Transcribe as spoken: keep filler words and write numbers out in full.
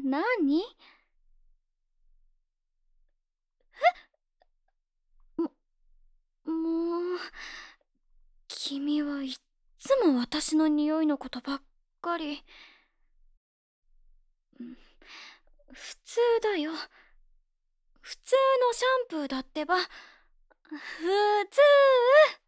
なに？ももう、君はいっつも私の匂いのことばっかり。うん、普通だよ。普通のシャンプーだってば。普通。